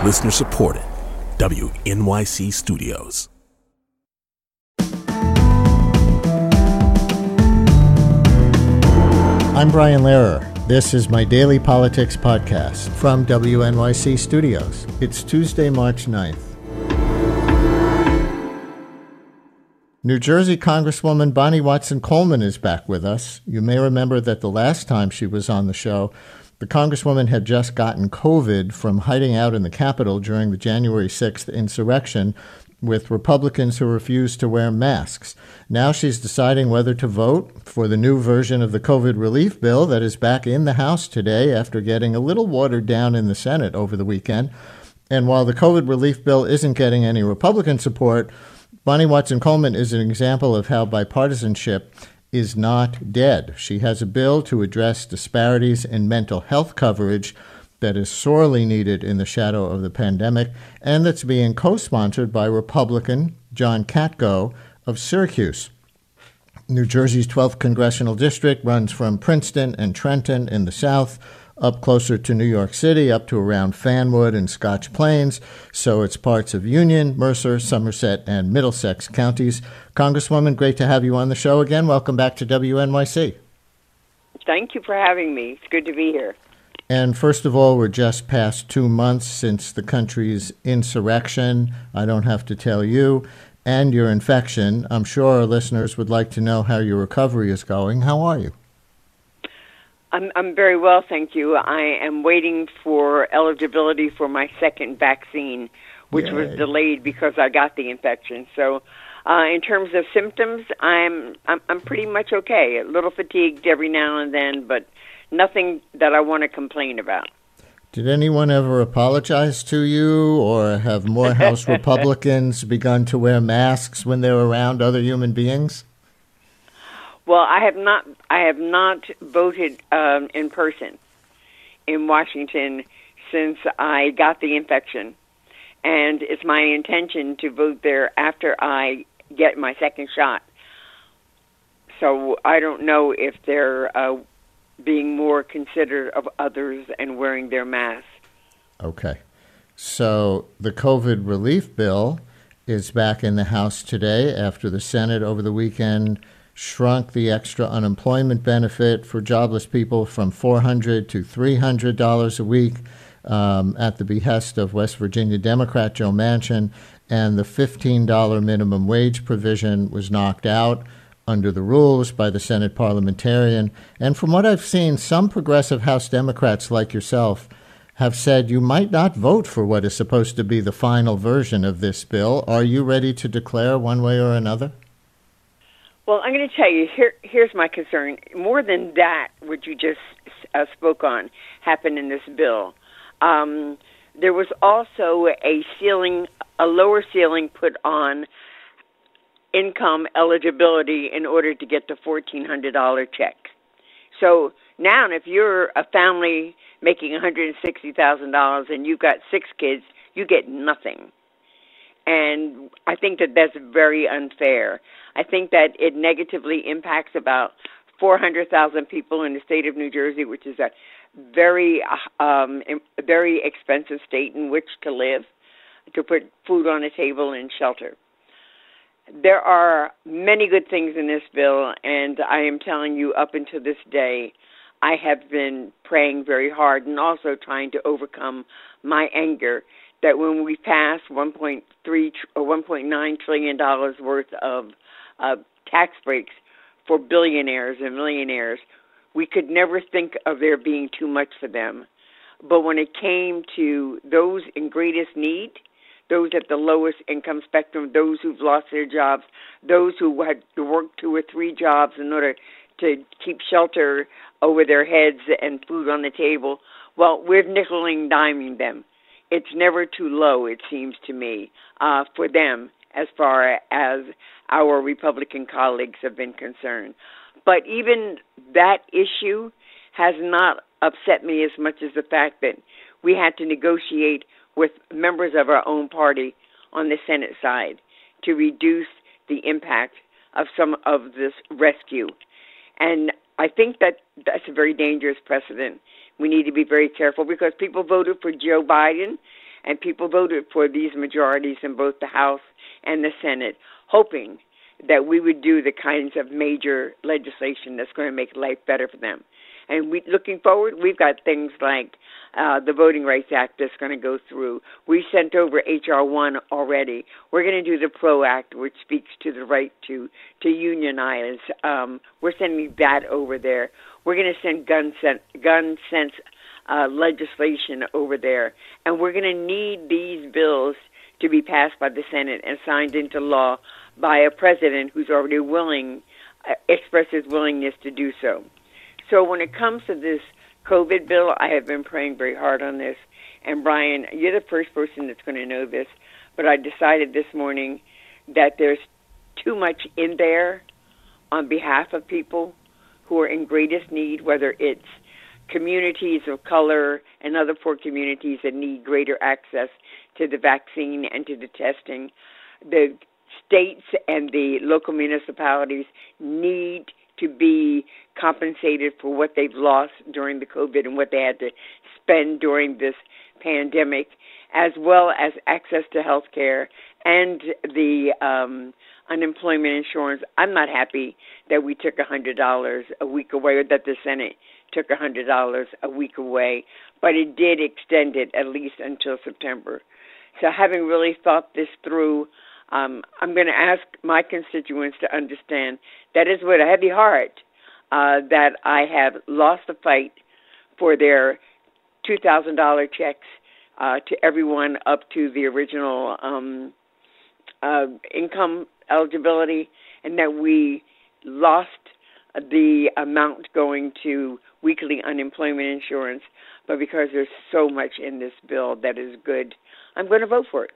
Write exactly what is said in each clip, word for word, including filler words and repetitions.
Listener supported. W N Y C Studios. I'm Brian Lehrer. This is my daily politics podcast from W N Y C Studios. It's Tuesday, March ninth. New Jersey Congresswoman Bonnie Watson Coleman is back with us. You may remember that the last time she was on the show, the Congresswoman had just gotten COVID from hiding out in the Capitol during the January sixth insurrection with Republicans who refused to wear masks. Now she's deciding whether to vote for the new version of the COVID relief bill that is back in the House today after getting a little watered down in the Senate over the weekend. And while the COVID relief bill isn't getting any Republican support, Bonnie Watson Coleman is an example of how bipartisanship is not dead. She has a bill to address disparities in mental health coverage that is sorely needed in the shadow of the pandemic, and that's being co-sponsored by Republican John Katko of Syracuse. New Jersey's twelfth congressional district runs from Princeton and Trenton in the south up closer to New York City, up to around Fanwood and Scotch Plains, so it's parts of Union, Mercer, Somerset, and Middlesex counties. Congresswoman, great to have you on the show again. Welcome back to W N Y C. Thank you for having me. It's good to be here. And first of all, we're just past two months since the country's insurrection. I don't have to tell you. And your infection. I'm sure our listeners would like to know how your recovery is going. How are you? I'm I'm very well, thank you. I am waiting for eligibility for my second vaccine, which Yay. was delayed because I got the infection. So uh, in terms of symptoms, I'm, I'm I'm pretty much okay. A little fatigued every now and then, but nothing that I want to complain about. Did anyone ever apologize to you, or have more House Republicans begun to wear masks when they're around other human beings? Well, I have not. I have not voted um, in person in Washington since I got the infection, and it's my intention to vote there after I get my second shot. So I don't know if they're uh, being more considerate of others and wearing their masks. Okay, so the COVID relief bill is back in the House today after the Senate over the weekend shrunk the extra unemployment benefit for jobless people from four hundred dollars to three hundred dollars a week um, at the behest of West Virginia Democrat Joe Manchin, and the fifteen dollars minimum wage provision was knocked out under the rules by the Senate parliamentarian. And from what I've seen, some progressive House Democrats like yourself have said you might not vote for what is supposed to be the final version of this bill. Are you ready to declare one way or another? Well, I'm going to tell you, here, here's my concern. More than that, what you just uh, spoke on happened in this bill. Um, there was also a ceiling, a lower ceiling put on income eligibility in order to get the fourteen hundred dollars check. So now if you're a family making one hundred sixty thousand dollars and you've got six kids, you get nothing. And I think that that's very unfair. I think that it negatively impacts about four hundred thousand people in the state of New Jersey, which is a very, um, a very expensive state in which to live, to put food on the table and shelter. There are many good things in this bill, and I am telling you, up until this day, I have been praying very hard and also trying to overcome my anger that when we pass one point three or one point nine trillion dollars worth of uh, tax breaks for billionaires and millionaires, we could never think of there being too much for them. But when it came to those in greatest need, those at the lowest income spectrum, those who've lost their jobs, those who had to work two or three jobs in order to keep shelter over their heads and food on the table, well, we're nickel and diming them. It's never too low, it seems to me, uh, for them as far as our Republican colleagues have been concerned. But even that issue has not upset me as much as the fact that we had to negotiate with members of our own party on the Senate side to reduce the impact of some of this rescue. And I think that that's a very dangerous precedent. We need to be very careful because people voted for Joe Biden, And people voted for these majorities in both the House and the Senate, hoping that we would do the kinds of major legislation that's going to make life better for them. And we, looking forward, we've got things like uh, the Voting Rights Act that's going to go through. We sent over H R one already. We're going to do the PRO Act, which speaks to the right to, to unionize. Um, we're sending that over there. We're going to send gun, sen- gun sense uh, legislation over there. And we're going to need these bills to be passed by the Senate and signed into law by a president who's already willing, uh, expressed his willingness to do so. So when it comes to this COVID bill, I have been praying very hard on this. And Brian, you're the first person that's going to know this, but I decided this morning that there's too much in there on behalf of people who are in greatest need, whether it's communities of color and other poor communities that need greater access to the vaccine and to the testing. The states and the local municipalities need to be compensated for what they've lost during the COVID and what they had to spend during this pandemic, as well as access to health care and the um, unemployment insurance. I'm not happy that we took one hundred dollars a week away, or that the Senate took one hundred dollars a week away, but it did extend it at least until September. So having really thought this through, Um, I'm going to ask my constituents to understand that is with a heavy heart uh, that I have lost the fight for their two thousand dollars checks uh, to everyone up to the original um, uh, income eligibility, and that we lost the amount going to weekly unemployment insurance. But because there's so much in this bill that is good, I'm going to vote for it.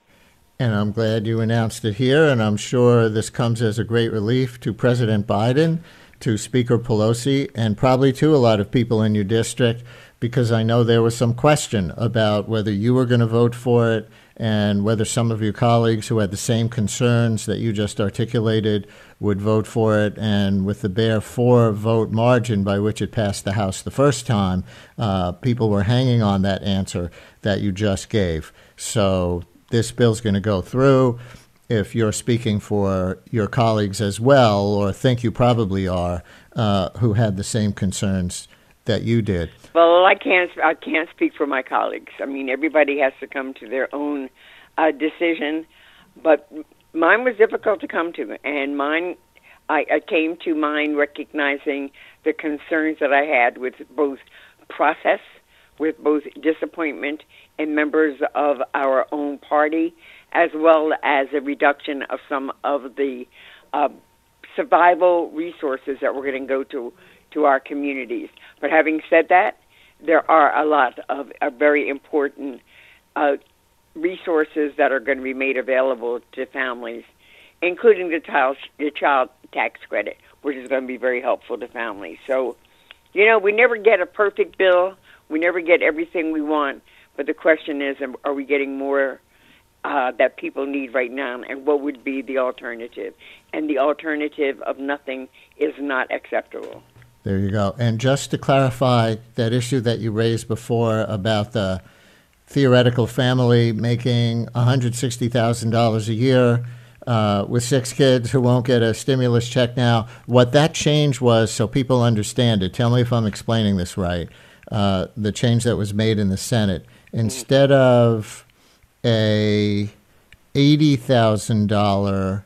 And I'm glad you announced it here, and I'm sure this comes as a great relief to President Biden, to Speaker Pelosi, and probably to a lot of people in your district, because I know there was some question about whether you were going to vote for it and whether some of your colleagues who had the same concerns that you just articulated would vote for it. And with the bare four-vote margin by which it passed the House the first time, uh, people were hanging on that answer that you just gave. So this bill's going to go through. If you're speaking for your colleagues as well, or think you probably are, uh, who had the same concerns that you did. Well, I can't. I can't speak for my colleagues. I mean, everybody has to come to their own uh, decision. But mine was difficult to come to, and mine, I, I came to mine recognizing the concerns that I had with both process, with both disappointment in members of our own party, as well as a reduction of some of the uh, survival resources that we're going to go to to our communities. But having said that, there are a lot of uh, very important uh, resources that are going to be made available to families, including the child, the child tax credit, which is going to be very helpful to families. So, you know, we never get a perfect bill. We never get everything we want. But the question is, are we getting more uh, that people need right now, and what would be the alternative? And the alternative of nothing is not acceptable. There you go. And just to clarify that issue that you raised before about the theoretical family making one hundred sixty thousand dollars a year uh, with six kids who won't get a stimulus check now, what that change was, so people understand it, tell me if I'm explaining this right, uh, the change that was made in the Senate. Instead of a eighty thousand dollars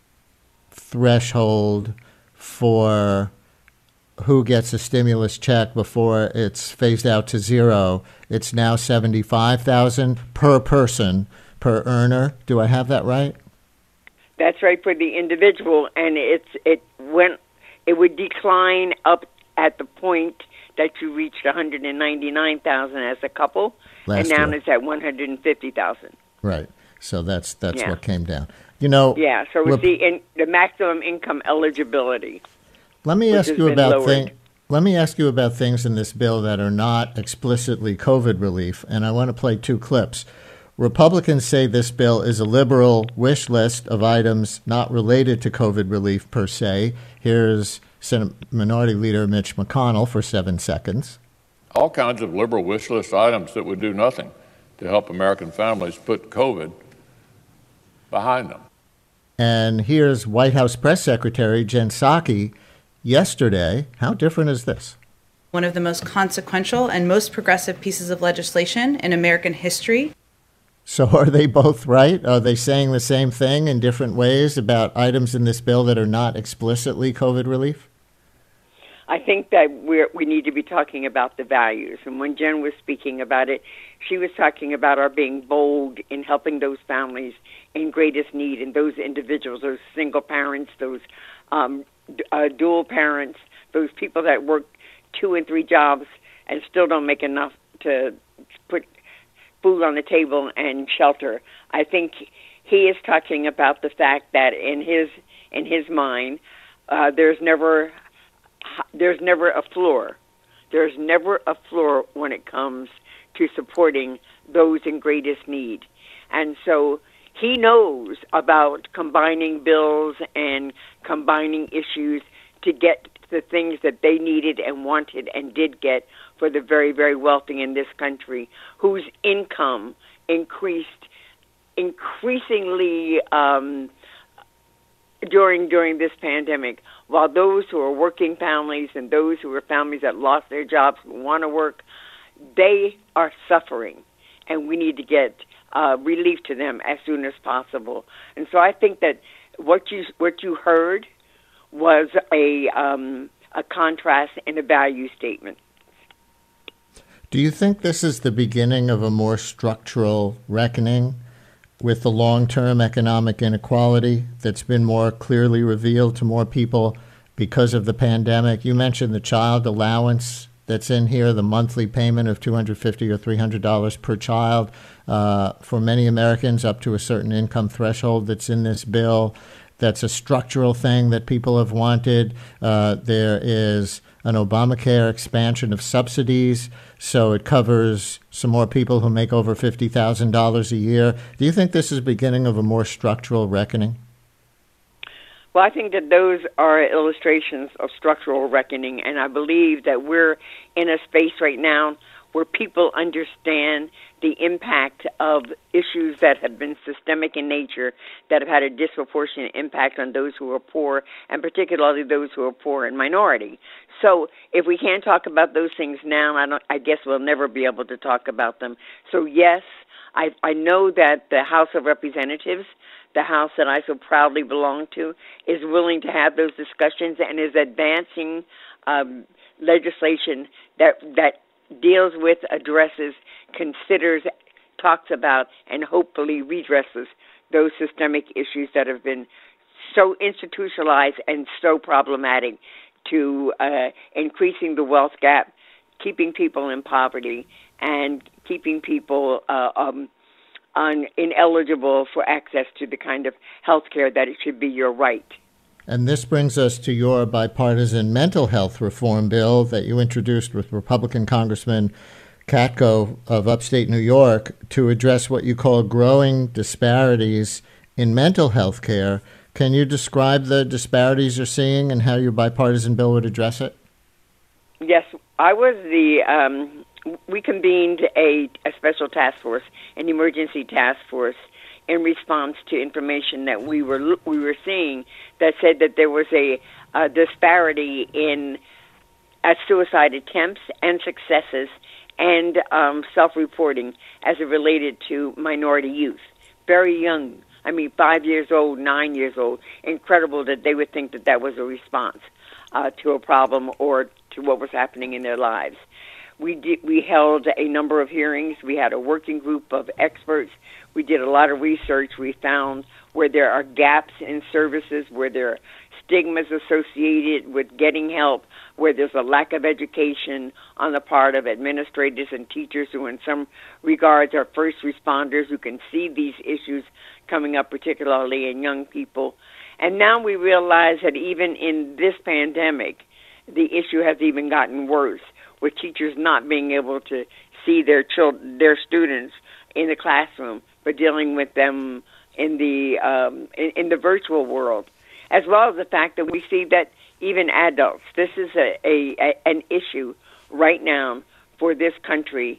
threshold for who gets a stimulus check before it's phased out to zero, it's now seventy-five thousand dollars per person, per earner. Do I have that right? That's right, for the individual, and it's it went it would decline up at the point that you reached one hundred ninety-nine thousand dollars as a couple, Last and now year. It's at one hundred fifty thousand dollars. Right. So that's that's yeah. what came down. You know. Yeah. So it's rep- the in, the maximum income eligibility. Let me ask you about thing, Let me ask you about things in this bill that are not explicitly COVID relief, and I want to play two clips. Republicans say this bill is a liberal wish list of items not related to COVID relief per se. Here's Senate Minority Leader Mitch McConnell for seven seconds. All kinds of liberal wish list items that would do nothing. to help American families put COVID behind them. And here's White House Press Secretary Jen Psaki yesterday. How different is this? One of the most consequential and most progressive pieces of legislation in American history. So are they both right? Are they saying the same thing in different ways about items in this bill that are not explicitly COVID relief? I think that we're, we need to be talking about the values. And when Jen was speaking about it, she was talking about our being bold in helping those families in greatest need, and those individuals, those single parents, those um, uh, dual parents, those people that work two and three jobs and still don't make enough to put food on the table and shelter. I think he is talking about the fact that in his in his mind, uh, there's never there's never a floor. There's never a floor when it comes to supporting those in greatest need. And so he knows about combining bills and combining issues to get the things that they needed and wanted and did get for the very, very wealthy in this country, whose income increased increasingly um, during during this pandemic, while those who are working families and those who are families that lost their jobs who want to work, they are suffering, and we need to get uh, relief to them as soon as possible. And so I think that what you what you heard was a um, a contrast and a value statement. Do you think this is the beginning of a more structural reckoning with the long-term economic inequality that's been more clearly revealed to more people because of the pandemic? You mentioned the child allowance that's in here, the monthly payment of two hundred fifty dollars or three hundred dollars per child uh, for many Americans up to a certain income threshold that's in this bill. That's a structural thing that people have wanted. Uh, there is an Obamacare expansion of subsidies, so it covers some more people who make over fifty thousand dollars a year. Do you think this is the beginning of a more structural reckoning? Well, I think that those are illustrations of structural reckoning, and I believe that we're in a space right now where people understand the impact of issues that have been systemic in nature, that have had a disproportionate impact on those who are poor, and particularly those who are poor and minority. So if we can't talk about those things now, I, don't, I guess we'll never be able to talk about them. So yes, I, I know that the House of Representatives, the House that I so proudly belong to, is willing to have those discussions and is advancing um, legislation that that deals with, addresses, considers, talks about, and hopefully redresses those systemic issues that have been so institutionalized and so problematic to uh, increasing the wealth gap, keeping people in poverty, and keeping people uh, um, un- ineligible for access to the kind of health care that it should be your right. And this brings us to your bipartisan mental health reform bill that you introduced with Republican Congressman Katko of upstate New York to address what you call growing disparities in mental health care. Can you describe the disparities you're seeing and how your bipartisan bill would address it? Yes, I was the, um, we convened a, a special task force, an emergency task force, in response to information that we were we were seeing that said that there was a, a disparity in uh, suicide attempts and successes and um, self-reporting as it related to minority youth, very young. I mean, five years old, nine years old. Incredible that they would think that that was a response uh, to a problem or to what was happening in their lives. We did, we held a number of hearings. We had a working group of experts. We did a lot of research. We found where there are gaps in services, where there are stigmas associated with getting help, where there's a lack of education on the part of administrators and teachers who in some regards are first responders who can see these issues coming up, particularly in young people. And now we realize that even in this pandemic, the issue has even gotten worse, with teachers not being able to see their children, their students in the classroom, but dealing with them in the um, in, in the virtual world, as well as the fact that we see that even adults, this is a, a, a an issue right now for this country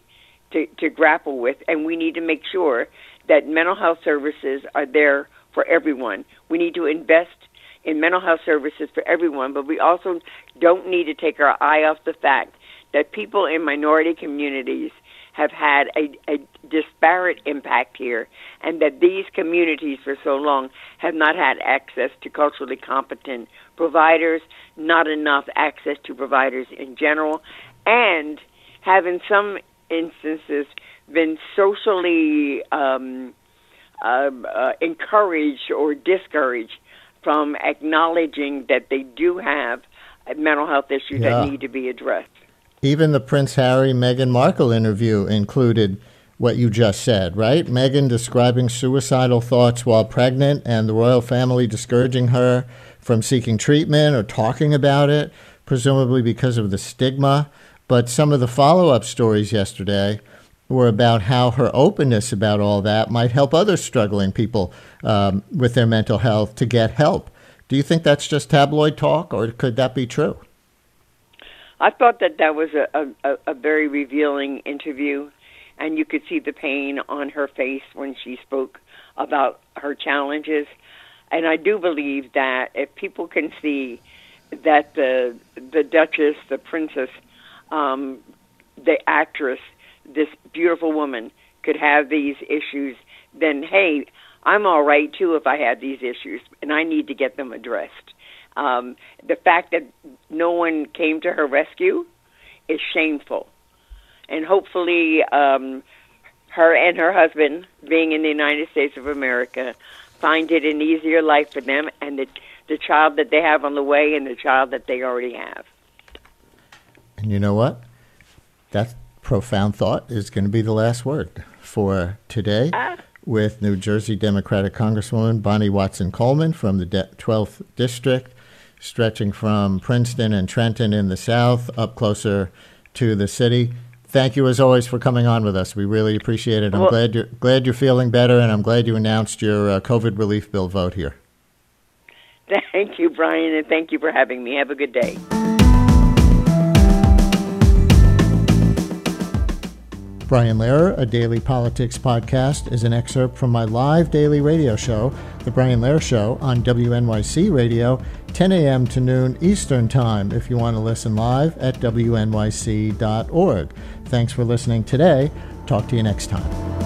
to, to grapple with, and we need to make sure that mental health services are there for everyone. We need to invest in mental health services for everyone, but we also don't need to take our eye off the fact that people in minority communities have had a, a disparate impact here, and that these communities for so long have not had access to culturally competent providers, not enough access to providers in general, and have in some instances been socially um, uh, uh, encouraged or discouraged from acknowledging that they do have mental health issues yeah. that need to be addressed. Even the Prince Harry Meghan Markle interview included what you just said, right? Meghan describing suicidal thoughts while pregnant and the royal family discouraging her from seeking treatment or talking about it, presumably because of the stigma. But some of the follow-up stories yesterday were about how her openness about all that might help other struggling people um, with their mental health to get help. Do you think that's just tabloid talk, or could that be true? I thought that that was a, a, a very revealing interview, and you could see the pain on her face when she spoke about her challenges. And I do believe that if people can see that the the Duchess, the princess, um, the actress, this beautiful woman could have these issues, then, hey, I'm all right, too, if I have these issues, and I need to get them addressed. Um, the fact that no one came to her rescue is shameful. And hopefully um, her and her husband, being in the United States of America, find it an easier life for them and the, the child that they have on the way and the child that they already have. And you know what? That profound thought is going to be the last word for today. Ah. With New Jersey Democratic Congresswoman Bonnie Watson Coleman from the de- twelfth District, stretching from Princeton and Trenton in the south up closer to the city. Thank you, as always, for coming on with us. We really appreciate it. I'm well, glad you're glad you're feeling better, and I'm glad you announced your uh, COVID relief bill vote here. Thank you, Brian, and thank you for having me. Have a good day. Brian Lehrer, a daily politics podcast, is an excerpt from my live daily radio show, The Brian Lehrer Show, on W N Y C Radio, ten a.m. to noon Eastern Time, if you want to listen live at W N Y C dot org. Thanks for listening today. Talk to you next time.